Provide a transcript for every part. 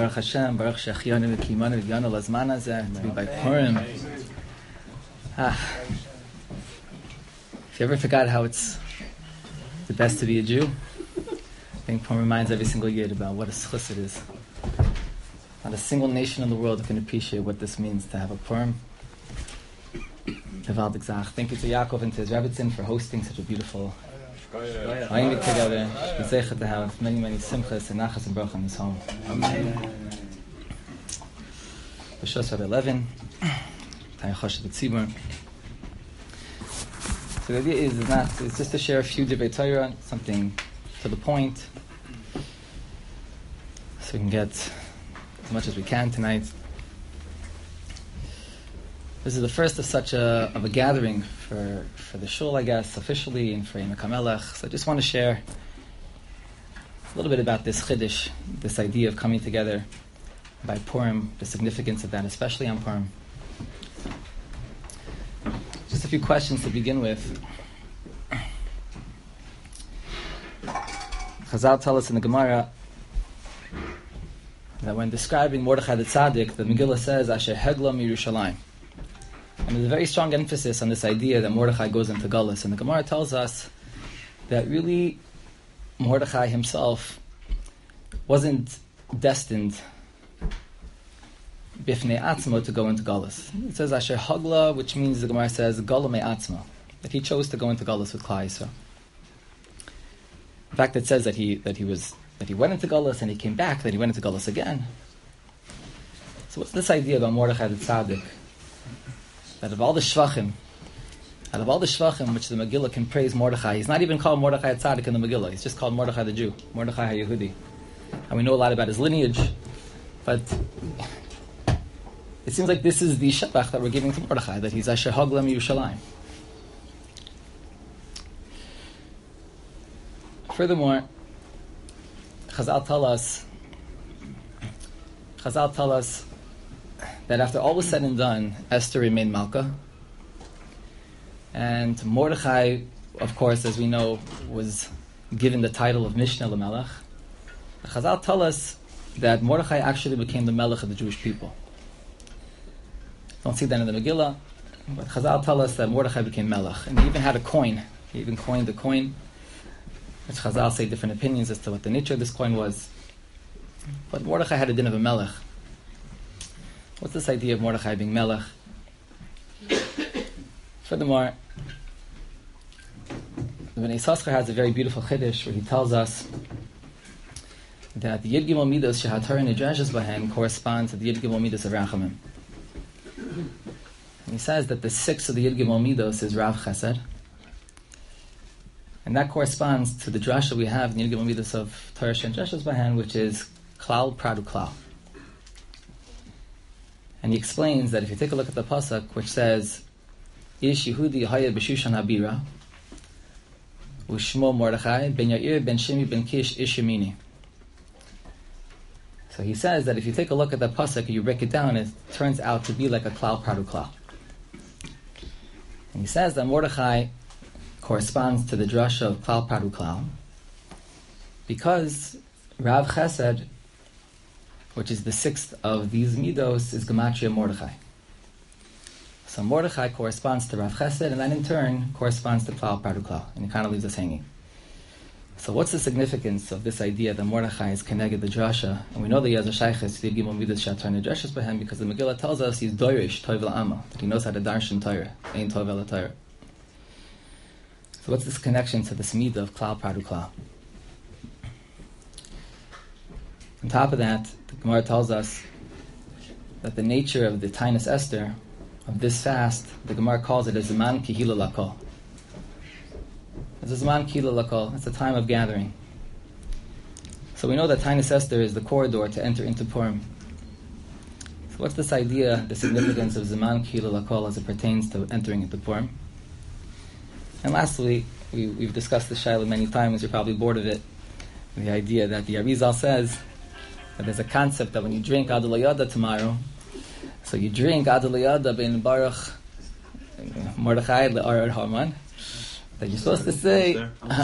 Baruch Hashem, Baruch Shechianu v'Kimanu v'Yanu Lazman Hazeh, to be by Purim. If you ever forgot how it's the best to be a Jew, I think Purim reminds every single year about what a schus it is. Not a single nation in the world can appreciate what this means to have a Purim. Gewaltig Zach. Thank you to Yaakov and to his Rebbitzin for hosting such a beautiful Aynik together. It's zeichet to have many simchas and nachas and bracha in this home. B'shos Rabbi Levin, Tayachosh B'tzibur. So the idea is just to share a few divrei Torah, something to the point, so we can get as much as we can tonight. This is the first of such a gathering for the shul, I guess, officially, and for Yemek HaMelech. So I just want to share a little bit about this chiddush, this idea of coming together by Purim, the significance of that, especially on Purim. Just a few questions to begin with. Chazal tell us in the Gemara that when describing Mordechai the Tzaddik, the Megillah says, Asher Hegla Mirushalayim. And there's a very strong emphasis on this idea that Mordechai goes into Galus. And the Gemara tells us that really Mordechai himself wasn't destined bifnei atzma to go into Galus. It says Asher Hagla, which means, the Gemara says, Gala me atzma, that he chose to go into Galus with Klal Yisrael. In fact, it says that he went into Galus and he came back, that he went into Galus again. So what's this idea about Mordechai the Tzaddik? That of all the shvachim which the Megillah can praise Mordechai, he's not even called Mordechai Tzaddik in the Megillah. He's just called Mordechai the Jew, Mordechai HaYehudi. And we know a lot about his lineage, but it seems like this is the shevach that we're giving to Mordechai, that he's Asher Hagla Mirushalayim. Furthermore, Chazal tell us that after all was said and done, Esther remained Malka. And Mordechai, of course, as we know, was given the title of Mishneh LaMelech. The Chazal tell us that Mordechai actually became the Melech of the Jewish people. Don't see that in the Megillah, but Chazal tell us that Mordechai became Melech. And he even had a coin. He even coined the coin, which Chazal say different opinions as to what the nature of this coin was. But Mordechai had a din of a Melech. What's this idea of Mordechai being Melech? Furthermore, the Bnei Yissaschar has a very beautiful chiddush where he tells us that the Yid Gimel Midos Shehatorah Nidreshes Bahen correspond to the Yid Gimel Midos of Rachamim. And he says that the sixth of the Yid Gimel Midos is Rav Chesed, and that corresponds to the drasha we have in the Yid Gimel Midos of Torah Nidreshes Bahen, which is Klal Pradu Klal. And he explains that if you take a look at the pasuk, which says, Ish Yehudi Haya B'Shushan Habira, Ushmo Mordechai Ben Yair Ben Shimi Ben Kish Ish Yemini. So he says that if you take a look at the pasuk and you break it down, it turns out to be like a Klal Pradu Klal. And he says that Mordechai corresponds to the drasha of Klal Pradu Klal because Rav Chesed, which is the sixth of these midos, is Gematria Mordechai. So Mordechai corresponds to Rav Chesed, and that in turn corresponds to Klal Pradu Klal, and it kind of leaves us hanging. So what's the significance of this idea that Mordechai is connected the drasha? And we know that he has a shayches, Yid Gimel Midos Shehatorah Nidreshes Bahen, because the Megillah tells us he's doirish Tov L'Ama, that he knows how to darshan Torah, Ein Tov El Torah. So what's this connection to this midah of Klal Pradu Klal? On top of that, the Gemara tells us that the nature of the Tainus Esther, of this fast, the Gemara calls it a Zaman Kihila Lakol. It's a Zaman Kihila Lakol. It's a time of gathering. So we know that Tainus Esther is the corridor to enter into Purim. So what's this idea, the significance of Zaman Kihila Lakol as it pertains to entering into Purim? And lastly, we've discussed the Shaila many times. You're probably bored of it. The idea that the Arizal says that there's a concept that when you drink Adul Yada tomorrow, so you drink Adul Yada ben Baruch Mordechai le'Arad Haman, that you're supposed to say,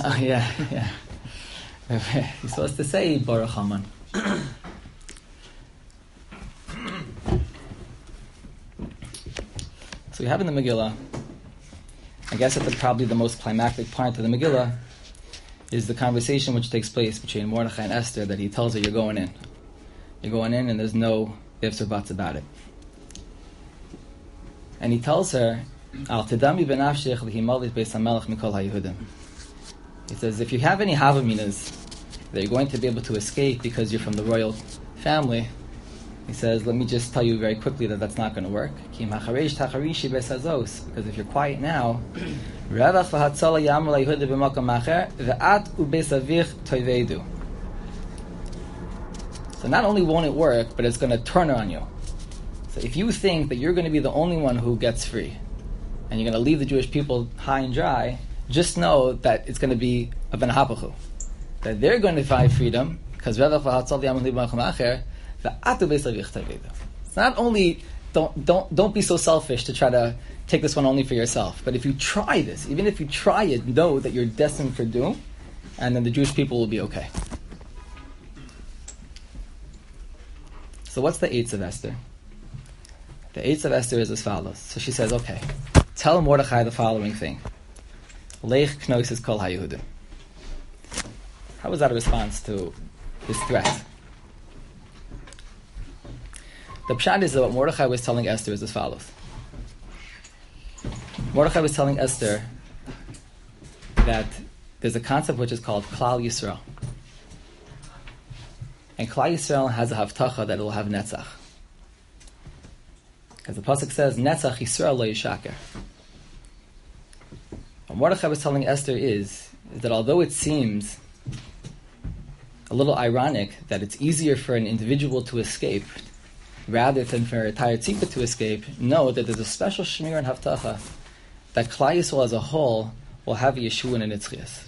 you're supposed to say Baruch Haman. So we have in the Megillah, I guess that probably the most climactic part of the Megillah is the conversation which takes place between Mordechai and Esther, that he tells her, you're going in. You're going in, and there's no ifs or buts about it. And he tells her, Al tidami benafshech lihimalit beis hamelech mikol haYehudim. He says, if you have any havaminas that you're going to be able to escape because you're from the royal family, he says, let me just tell you very quickly that that's not going to work. Because if you're quiet now, so not only won't it work, but it's going to turn on you. So if you think that you're going to be the only one who gets free, and you're going to leave the Jewish people high and dry, just know that it's going to be a ben hapachu. That they're going to find freedom, because it's not only don't be so selfish to try to take this one only for yourself, but if you try this, even if you try it, know that you're destined for doom, and then the Jewish people will be okay. So what's the Eitz of Esther? The Eitz of Esther is as follows. So she says, okay, tell Mordechai the following thing. Leich knoises kol haYehudim. How was that a response to his threat? The pshat is that what Mordechai was telling Esther is as follows. Mordechai was telling Esther that there's a concept which is called Klal Yisrael. And Klal Yisrael has a havtacha that it will have netzach. As the pasuk says, netzach Yisrael lo yishaker. What Mordechai was telling Esther is that although it seems a little ironic that it's easier for an individual to escape rather than for an entire tzibur to escape, know that there's a special shmir and havtacha that Klal Yisrael as a whole will have a Yeshua and a Nitzchias.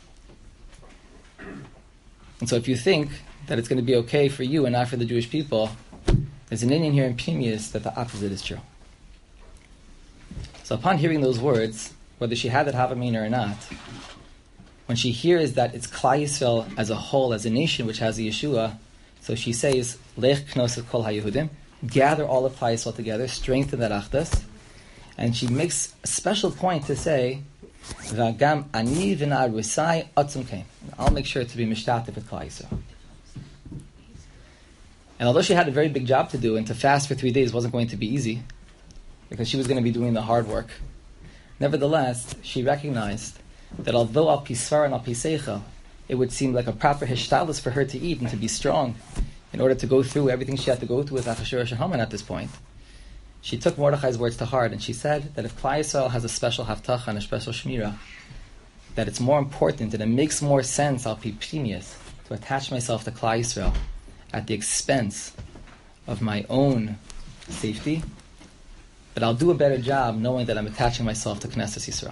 And so if you think that it's going to be okay for you and not for the Jewish people, there's an Indian here in Pnimius that the opposite is true. So upon hearing those words, whether she had that Havamina or not, when she hears that it's Klal Yisrael as a whole, as a nation which has a Yeshua, so she says, Lech knos kol haYehudim, gather all of Klal Yisrael together, strengthen that Achdus, and she makes a special point to say, V'agam ani v'na'ar rusai atzum kein. I'll make sure to be mishtatif with Klal Yisrael. And although she had a very big job to do, and to fast for 3 days wasn't going to be easy, because she was going to be doing the hard work, nevertheless, she recognized that although al pisvar and al piseicha, it would seem like a proper hishtalus for her to eat and to be strong, in order to go through everything she had to go through with Achashverosh and Haman at this point, she took Mordechai's words to heart, and she said that if Klal Yisrael has a special haftacha and a special shmira, that it's more important and it makes more sense, al pi pnimius, to attach myself to Klal Yisrael at the expense of my own safety, but I'll do a better job knowing that I'm attaching myself to Knesset Yisrael.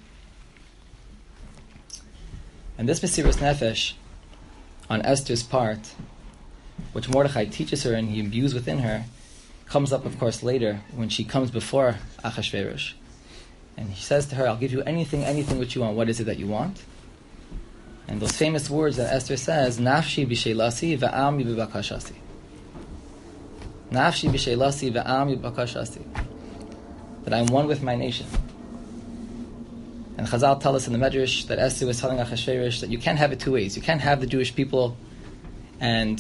And this Mesiras Nefesh on Esther's part, which Mordechai teaches her and he imbues within her, comes up, of course, later when she comes before Achashverosh. And he says to her, I'll give you anything which you want. What is it that you want? And those famous words that Esther says, Nafshi b'sheilasi v'ami b'bakashasi. Nafshi b'sheilasi v'ami b'bakashasi. That I'm one with my nation. And Chazal tell us in the Medrash that Esther was telling Achashverosh that you can't have it two ways. You can't have the Jewish people and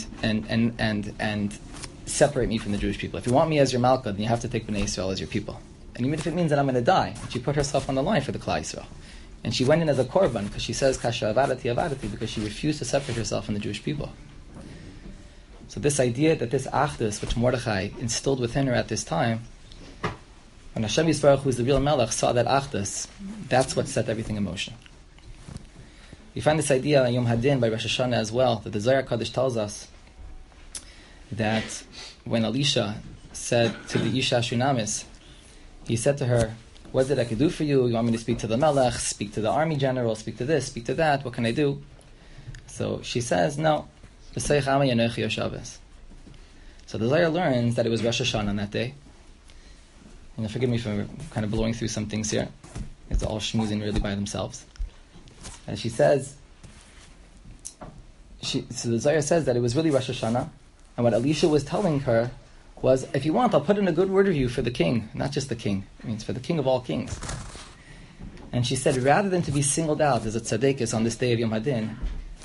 separate me from the Jewish people. If you want me as your Malka, then you have to take Bnei Yisrael as your people. And even if it means that I'm going to die, she put herself on the line for the Klal Yisrael. And she went in as a korban, because she says, Kasha avadati avadati, because she refused to separate herself from the Jewish people. So this idea that this achdus, which Mordechai instilled within her at this time, when Hashem Yisbarach, who is the real Melech, saw that achdus, that's what set everything in motion. We find this idea in Yom Hadin by Rosh Hashanah as well, that the Zohar Kadosh tells us that when Elisha said to the Isha Shunamis, he said to her, what is it I could do for you? You want me to speak to the Melech, speak to the army general, speak to this, speak to that, what can I do? So she says, no. So the Zohar learns that it was Rosh Hashanah on that day. And forgive me for kind of blowing through some things here. It's all schmoozing really by themselves. And she says, so the Zohar says that it was really Rosh Hashanah, and what Elisha was telling her was, if you want, I'll put in a good word review for the king, not just the king. It means for the king of all kings. And she said, rather than to be singled out as a tzaddikus on this day of Yom Hadin,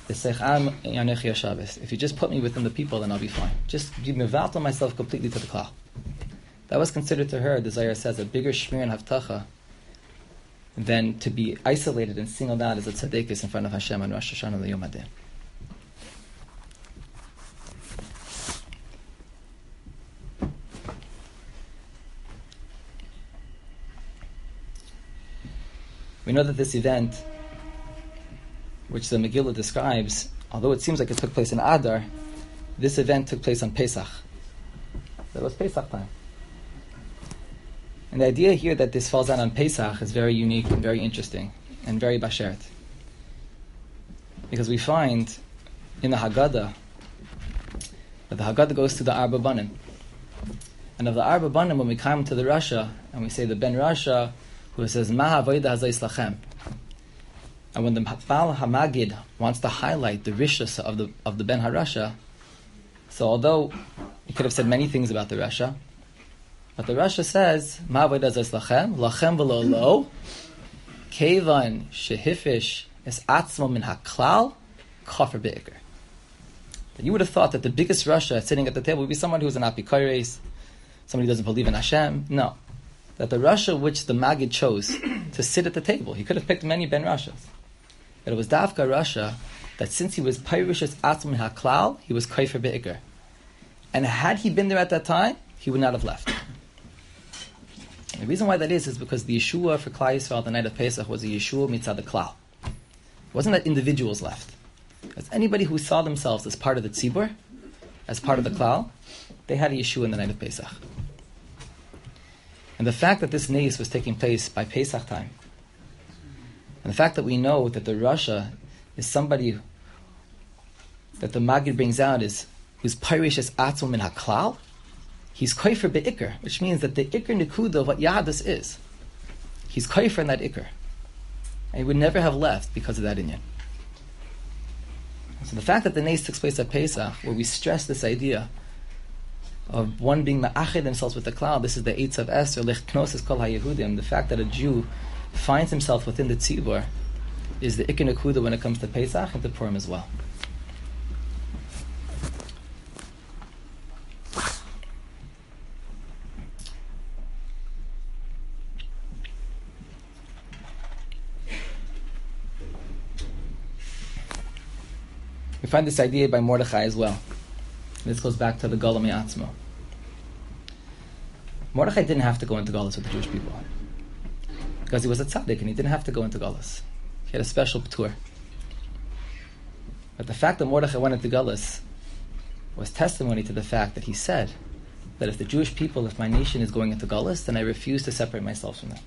if you just put me within the people, then I'll be fine. Just be mevatel myself completely to the klal. That was considered to her, the Zohar says, a bigger shmir and havtacha than to be isolated and singled out as a tzaddikus in front of Hashem on Rosh Hashanah and Yom Hadin. We know that this event, which the Megillah describes, although it seems like it took place in Adar, this event took place on Pesach. That was Pesach time. And the idea here that this falls out on Pesach is very unique and very interesting and very bashert. Because we find in the Haggadah that the Haggadah goes to the Arba Banim. And of the Arba Banim, when we come to the Rasha, and we say the Ben Rasha, who says, Ma ha'avodah hazayis lachem. And when the Baal HaMagid wants to highlight the rishus of the Ben HaRasha, so although he could have said many things about the Rasha, but the Rasha says, Ma ha'avodah hazayis lachem, lachem v'lo lo, kevan shehifish es atzmo min ha'klal, kafir be'ikr. You would have thought that the biggest Rasha sitting at the table would be someone who's an apikoros, somebody who doesn't believe in Hashem. No. That the Rasha which the Magid chose to sit at the table, he could have picked many Ben Rashas. But it was Davka Rasha that since he was Pyrishus Atzm HaKlal, he was Kaifer Be'ikr. And had he been there at that time, he would not have left. And the reason why that is because the Yeshua for Klal Yisrael the night of Pesach was a Yeshua mitzad the Klal. It wasn't that individuals left. As anybody who saw themselves as part of the Tzibur, as part of the Klal, they had a Yeshua in the night of Pesach. And the fact that this Neis was taking place by Pesach time, and the fact that we know that the Rasha is somebody that the Magid brings out is who's Pirish as Atzum min HaKlal, he's Kaifer be'ikr, which means that the Ikr Nikuda of what Yadus is, he's Kaifer in that Ikr. And he would never have left because of that inyan. So the fact that the Neis takes place at Pesach, where we stress this idea of one being ma'achid themselves with the cloud, this is the Eitz of Esther, Lech Knosis Kol HaYehudim, the fact that a Jew finds himself within the Tzibur is the Ikar Nekuda when it comes to Pesach and to Purim as well. We find this idea by Mordechai as well. This goes back to the Gola Me'atzmo. Mordechai didn't have to go into Galus with the Jewish people because he was a tzaddik and he didn't have to go into Galus. He had a special tour. But the fact that Mordechai went into Galus was testimony to the fact that he said that if the Jewish people, if my nation is going into Galus, then I refuse to separate myself from them.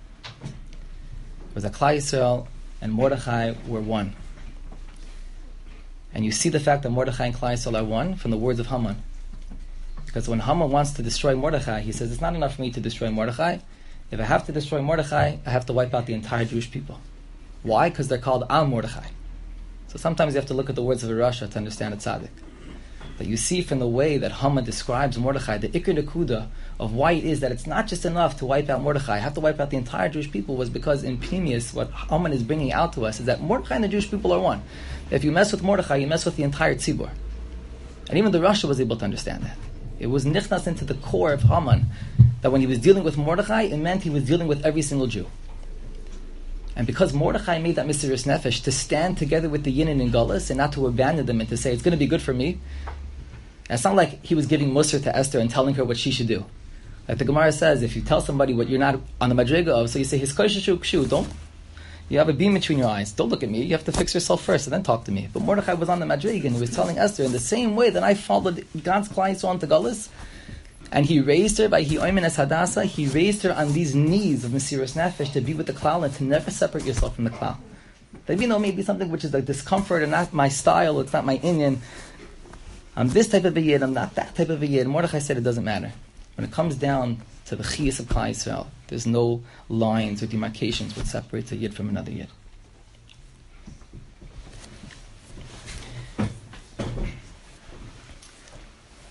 It was that Klal Yisrael and Mordechai were one. And you see the fact that Mordechai and Klal Yisrael are one from the words of Haman. Because when Haman wants to destroy Mordechai, he says, it's not enough for me to destroy Mordechai. If I have to destroy Mordechai, I have to wipe out the entire Jewish people. Why? Because they're called Am Mordechai. So sometimes you have to look at the words of a Rasha to understand a tzaddik. But you see from the way that Haman describes Mordechai, the Ikar Nekuda of why it is that it's not just enough to wipe out Mordechai, I have to wipe out the entire Jewish people, was because in Pnimius, what Haman is bringing out to us is that Mordechai and the Jewish people are one. If you mess with Mordechai, you mess with the entire Tzibur. And even the Rasha was able to understand that. It was nichnas into the core of Haman that when he was dealing with Mordechai, it meant he was dealing with every single Jew. And because Mordechai made that Mesiras Nefesh to stand together with the Yinin and Gullus and not to abandon them and to say, it's going to be good for me. And it's not like he was giving Musar to Esther and telling her what she should do. Like the Gemara says, if you tell somebody what you're not on the Madriga of, so you say, don't. You have a beam between your eyes. Don't look at me. You have to fix yourself first and then talk to me. But Mordechai was on the Madriga and he was telling Esther, in the same way that I followed God's clients on to Gullus, and he raised her by Hi'oimen Es Hadassah, he raised her on these knees of Mesiras Nefesh to be with the Klal and to never separate yourself from the Klal. That even though maybe something which is like discomfort and not my style, it's not my inyan, I'm this type of a yid, I'm not that type of a yid. Mordechai said it doesn't matter. When it comes down to the chiyas of Klal Yisrael, there's no lines or demarcations which separates a yid from another yid.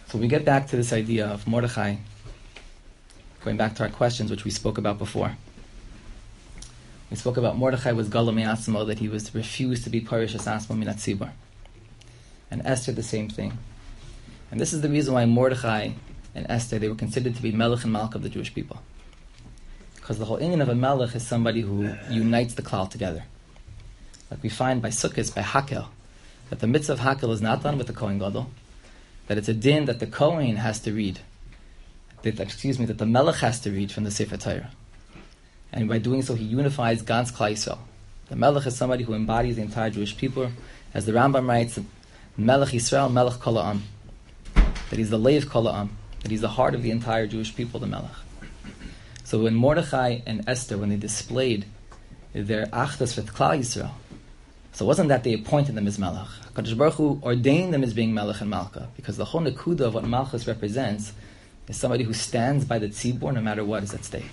So we get back to this idea of Mordechai, going back to our questions, which we spoke about before. We spoke about Mordechai was Gala Me'atzmo, that he was refused to be Parishas Asmo Minat Tzibur. And Esther the same thing. And this is the reason why Mordechai and Esther, they were considered to be Melech and Malch of the Jewish people. Because the whole inyan of a Melech is somebody who unites the klal together. Like we find by Sukkot, by Hakel, that the mitzvah of Hakel is not done with the Kohen Gadol, that it's a din that the Kohen has to read, that the Melech has to read from the Sefer Torah. And by doing so, he unifies Gans Klal Yisrael. The Melech is somebody who embodies the entire Jewish people. As the Rambam writes, Melech Yisrael, Melech Kol Ha'am. That he's the Leiv Kol Ha'am. That he's the heart of the entire Jewish people, the Melech. So when Mordechai and Esther, when they displayed their Achdus with Klal Yisrael, so it wasn't that they appointed them as Melech. HaKadosh Baruch Hu ordained them as being Melech and Malka, because the whole Nekuda of what Malchus represents is somebody who stands by the Tzibur no matter what is at stake.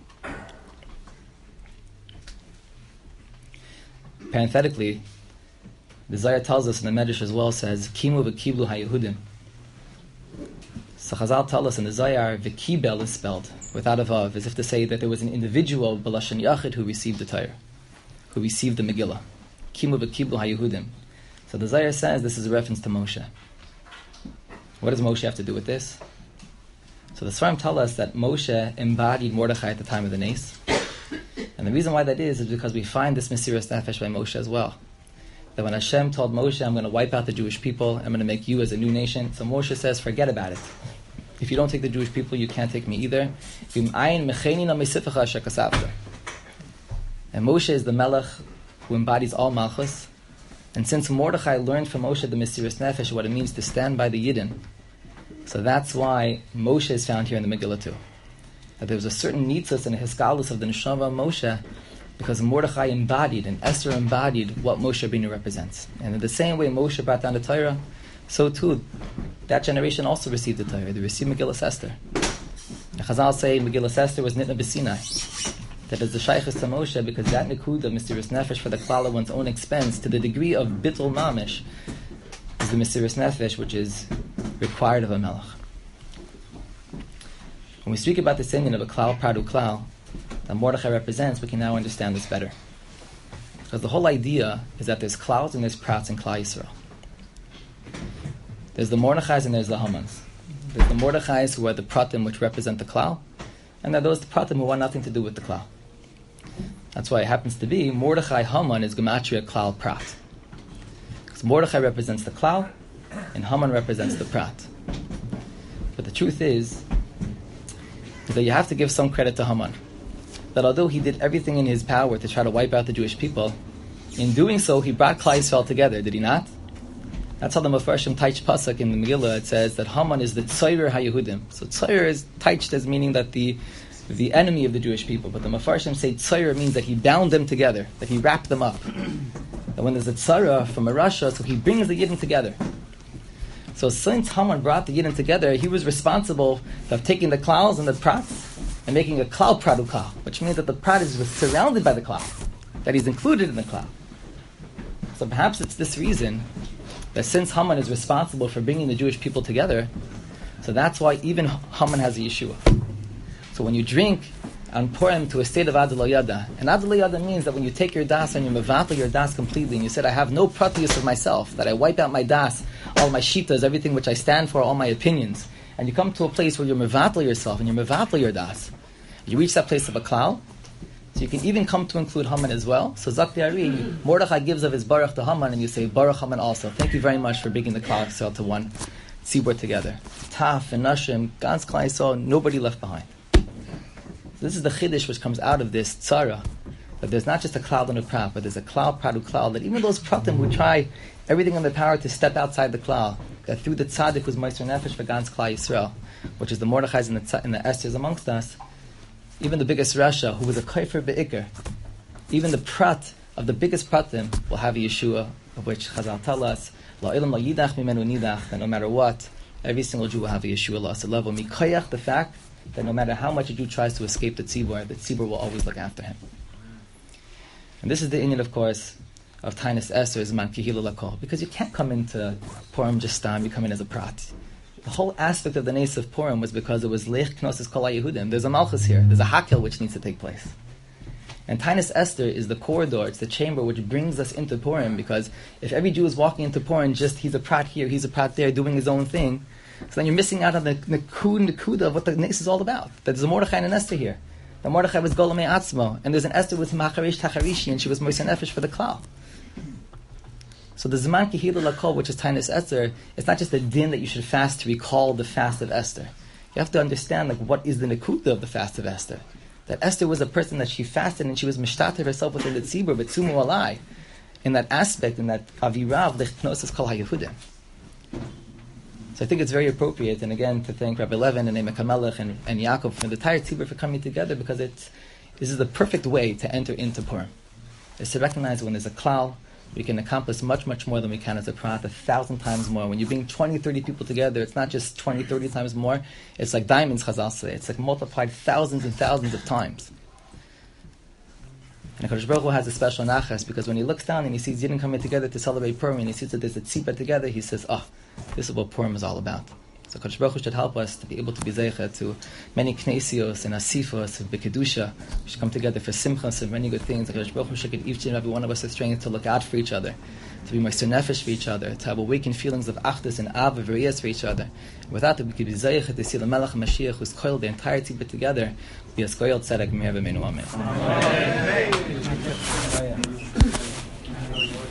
Parenthetically, the Zohar tells us, and the Medrash as well says, Kimu v'kiblu ha-Yehudim. So Chazal tell us in the Zohar, v'kibel is spelled without a vav, as if to say that there was an individual, b'lashon yachid, who received the Torah, who received the Megillah. Kimu v'kiblu ha-Yehudim. So the Zohar says this is a reference to Moshe. What does Moshe have to do with this? So the Svarim tell us that Moshe embodied Mordechai at the time of the Nes. And the reason why that is because we find this Mesiras Nefesh by Moshe as well. That when Hashem told Moshe, I'm going to wipe out the Jewish people, I'm going to make you as a new nation, so Moshe says, forget about it. If you don't take the Jewish people, you can't take me either. And Moshe is the Melech who embodies all Malchus. And since Mordechai learned from Moshe the Mesiras Nefesh what it means to stand by the Yidden, so that's why Moshe is found here in the Megillah too. That there was a certain nitzas and a hiskalus of the neshama of Moshe, because Mordechai embodied and Esther embodied what Moshe Rabbeinu represents. And in the same way Moshe brought down the Torah, so too that generation also received the Torah. They received Megillah Esther. The Chazal say Megillah Esther was nitna b'Sinai. That is the shaykhus to Moshe, because that nekuda, Mesiras Nefesh for the klal at one's own expense, to the degree of bittul mamish, is the Mesiras Nefesh which is required of a melech. When we speak about the inyan of a klal pradu klal that Mordechai represents, we can now understand this better. Because the whole idea is that there's klals and there's prats in Klal Yisrael. There's the Mordechais and there's the Hamans. There's the Mordechais who are the pratim which represent the klal, and there are those pratim who want nothing to do with the klal. That's why it happens to be Mordechai Haman is gematria klal prat. Because Mordechai represents the klal, and Haman represents the prat. But the truth is that you have to give some credit to Haman. That although he did everything in his power to try to wipe out the Jewish people, in doing so he brought Klal Yisrael together, did he not? That's how the Mefarshim Taich Pasuk in the Megillah, it says that Haman is the Tzoyer HaYehudim. So Tzoyer is Taiched as meaning that the enemy of the Jewish people, but the Mefarshim say Tzoyer means that he bound them together, that he wrapped them up. That when there's a Tzara from a Rasha, so he brings the Yidden together. So since Haman brought the Yidden together, he was responsible for taking the klals and the prats and making a klal pradu klal, which means that the prat is surrounded by the klal, that he's included in the klal. So perhaps it's this reason that since Haman is responsible for bringing the Jewish people together, so that's why even Haman has a Yeshua. So when you drink on Purim to a state of Adul Yada, and Adul Yada means that when you take your das and you mevatel your das completely, and you said, I have no pratius of myself, that I wipe out my das, all my shitas, everything which I stand for, all my opinions, and you come to a place where you're mevatel yourself and you're mevatel your das, you reach that place of a klal, so you can even come to include Haman as well. So Zakti Ari, Mordechai gives of his baruch to Haman, and you say baruch Haman also. Thank you very much for bringing the Klal Yisrael to one tzibur together. Taf and Nashim, Gans Klal Yisrael, nobody left behind. So this is the chiddush which comes out of this tzara, that there's not just a klal and a prat, but there's a klal pradu klal, that even those pratim who try everything in their power to step outside the klal, that through the tzaddik who's Meister Nefesh for Gans Klal Yisrael, which is the Mordechais and the Esthers amongst us, even the biggest Rasha, who was a kaifer be'ikr, even the prat of the biggest pratim will have a Yeshua, of which Chazal tell us, la'ilam la'yidach mimenu nidach, that no matter what, every single Jew will have a Yeshua la'aseh level. Mikayach, the fact that no matter how much a Jew tries to escape the tzibur will always look after him. And this is the inyan, of course, of Tainis Esther, is man kihila lakol, because you can't come into Purim just time, you come in as a prat. The whole aspect of the Nes of Purim was because it was Lech Knossos Kol HaYehudim. There's a Malchus here. There's a Hakel which needs to take place. And Tainus Esther is the corridor, it's the chamber which brings us into Purim, because if every Jew is walking into Purim just he's a prat here, he's a prat there, doing his own thing, so then you're missing out on the Nekuda of what the Nes is all about. That there's a Mordechai and an Esther here. The Mordechai was Golamei Atzmo, and there's an Esther with Macharesh Tacharishi, and she was Moisen Nefesh for the Klal. So the Zman Kehila Lakol, which is Tainus Esther, it's not just a din that you should fast to recall the fast of Esther. You have to understand what is the Nekuda of the fast of Esther. That Esther was a person that she fasted and she was mishtater herself with the Litzibur, but Tzumu Alai, in that aspect, in that Avirav, Lechnosis Kol HaYehudim. So I think it's very appropriate, and again, to thank Rabbi Levin and Emek HaMelech and Yaakov for the entire Tzibur for coming together, because this is the perfect way to enter into Purim. Is to recognize when there's a klal, we can accomplish much, much more than we can as a prat, 1,000 times more. When you bring 20, 30 people together, it's not just 20, 30 times more. It's like diamonds, Chazal say. It's like multiplied thousands and thousands of times. And HaKadosh Baruch Hu has a special nachas, because when he looks down and he sees Yidden coming together to celebrate Purim, and he sees that there's a tzipah together, he says, this is what Purim is all about. So HaKadosh Baruch Hu should help us to be able to be zeicha to many knesios and asifos and bekedusha. We should come together for simchas and many good things. HaKadosh Baruch Hu should give each and every one of us the strength to look out for each other, to be moister nefesh for each other, to have awakened feelings of achdus and av and riyas for each other. And without that, we could be zeicha to see the Melech HaMashiach who's coiled the entire tzibah together, be a skoyel tzedek me'er v'meinu amen.